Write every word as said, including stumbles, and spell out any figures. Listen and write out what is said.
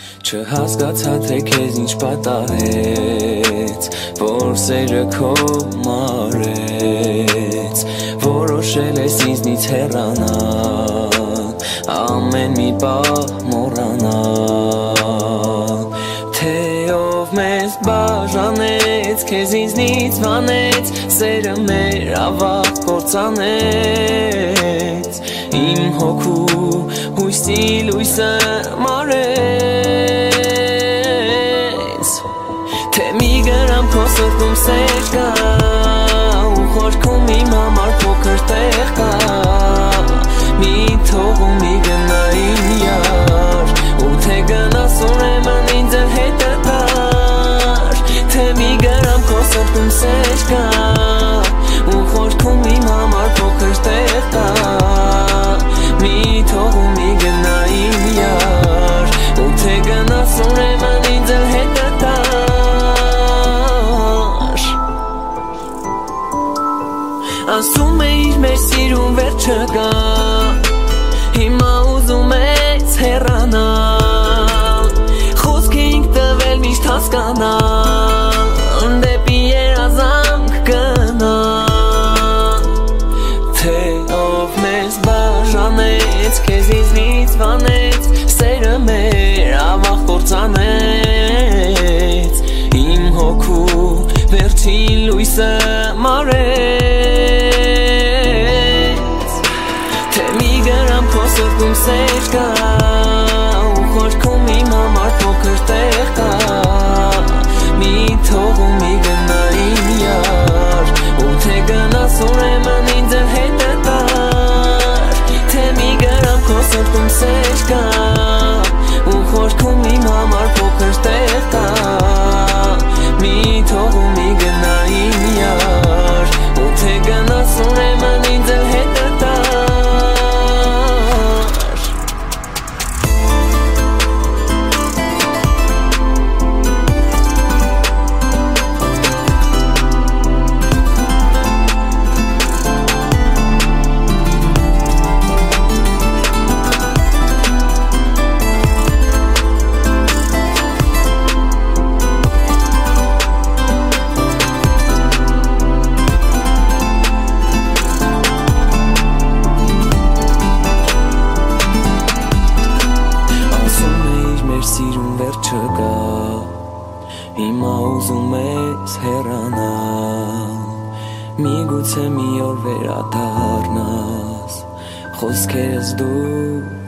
Չհասկացա թե քեզ ինչ պատահեց, որ սերը քո մարեց, որոշել ես ինձնից հեռանալ, ամեն մի պահ մոռանալ, թե ով մեզ բաժանեց, քեզ ինձնից վանեց, սերը մեր ավաղ կործանեց, իմ հոգու հույսի լույսը մարեց, թե մի գրամ քո սրտում սեր կա, ու խորքում իմ համար փոքր տեղ կա, մի թողում մի գնային յար, ու թե գնաս ուրեմն ինձ էլ հետը տար, թե մի գրամ քո սրտում սեր կա, ու խորքում իմ համար փոքր տեղ կա, մի թողում մի գնային յար, ու թե գնաս ուրեմն ինձ էլ հետը տար, ասում էիր մեր սիրուն վերջ չկա, հիմա ուզում ես հեռանալ, խոսքինք տվել միշտ հասկանալ, դեպի երազանք գնալ, թե ով մեզ բաժանեց, քեզ ինձնից վանեց, սերը մեր ավաղ կործանեց, իմ հոգու վերջին լույսը մարեց, թե մի գրամ քո սրտում սեր կա, ու խորքում իմ համար փոքր տեղ կա, մի թողում մի գնային յար, ու թե գնաս ուրեմն ինձ էլ հետը տար, թե մի գրամ քո սրտում սեր կա, ու խորքում իմ համար փոքր տեղ կա, մի թողում մի գնային յար, ու թե գնաս ուրեմն ինձ էլ հետը տար, հիմա ուզում ես հեռանալ, միգուցե մի օր վերադառնաս, խոսքերս դու